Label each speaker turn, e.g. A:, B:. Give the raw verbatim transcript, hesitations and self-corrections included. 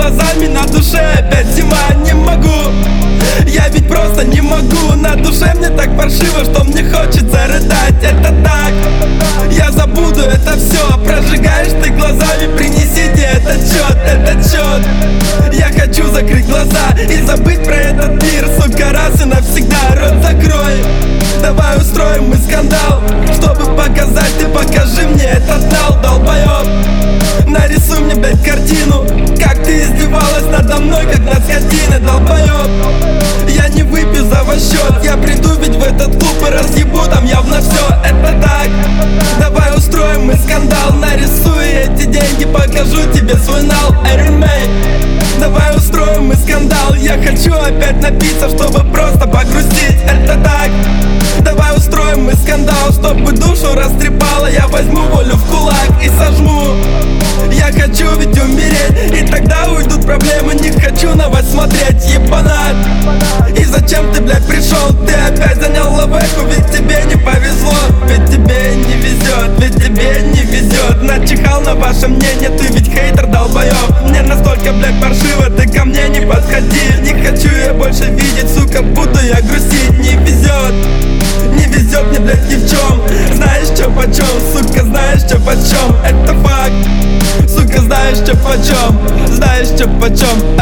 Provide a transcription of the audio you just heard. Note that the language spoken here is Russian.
A: глазами, на душе опять зима. Не могу, я ведь просто не могу. На душе мне так паршиво, что мне хочется рыдать. Это так, я забуду это все. Прожигаешь ты глазами, принесите этот счет, этот счет. Я хочу закрыть глаза и забыть про этот мир, сука, раз и навсегда. Рот закрой, давай устроим мы скандал, чтобы показать, ты покажи мне этот нал, долбоёб. Нарисуй мне, блядь, картину, как ты издевалась надо мной, как над скотиной, долбоёб. Я не выпью за ваш счет, я приду ведь в этот клуб и разъебу там явно все. Это так, давай устроим мы скандал, нарисуй эти деньги, покажу тебе свой нал. Эримей, давай устроим мы скандал, я хочу опять напиться, чтобы просто погрустить. Это так, давай устроим мы скандал, чтобы душу растрепало, я возьму волю в кулак и сожму. Я хочу ведь умереть, и тогда уйдут проблемы. Не хочу на вас смотреть, ебанат. И зачем ты, блядь, пришел? Ты опять занял лавеку, ведь тебе не повезло. Ведь тебе не везет, ведь тебе не везет. Начихал на ваше мнение, ты ведь хейтер, долбоёб. Мне настолько, блядь, паршиво, ты ко мне не подходи. Не хочу я больше видеть, сука, буду я грустить. Не везет, не везет мне, блядь, ни в чем. Знаешь, чё почем, сука, знаешь, чё почем. Это факт, сука, знаешь, чё почем, знаешь, чё почем.